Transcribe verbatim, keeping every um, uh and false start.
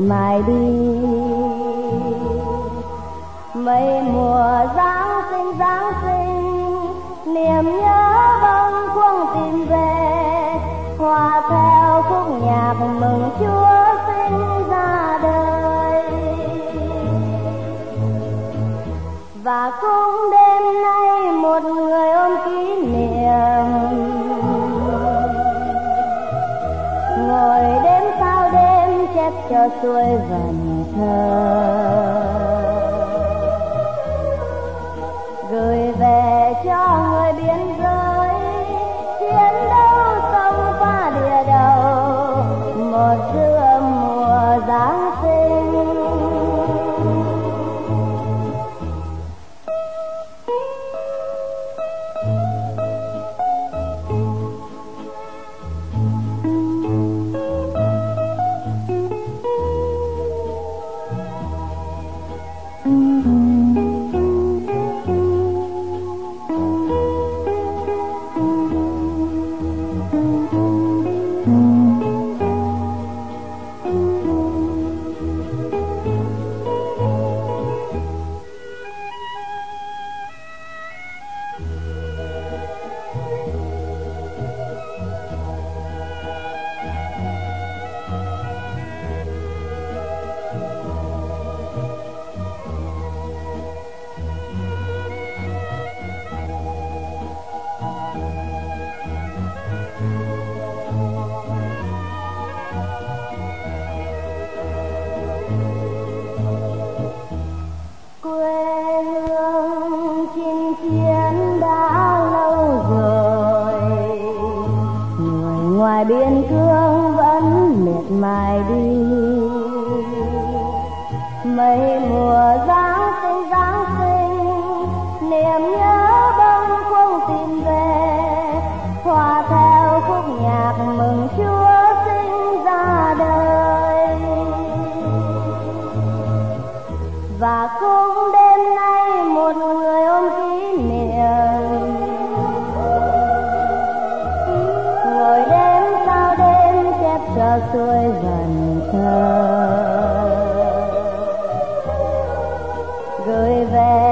mài đi. Mấy mùa Giáng sinh Giáng sinh, niềm nhớ bâng khuâng tìm về, hòa theo khúc nhạc mừng Chúa sinh ra đời. Và cũng đêm nay một người ôm kỷ niệm, ngồi đêm sao đêm chép cho xuôi vần thơ, gửi về cho người biên giới chiến đấu sông pha địa đầu một giữa mùa Giáng sinh. Ngoài biên cương vẫn miệt mài đi. Mấy mùa Giáng sinh Giáng sinh, niềm nhớ bâng khuâng tìm về, hòa theo khúc nhạc mừng Chúa sinh ra đời. Và cũng đêm nay một người ôm kỷ niệm, ngồi đêm sao đêm chép cho xuôi vần thơ, gửi về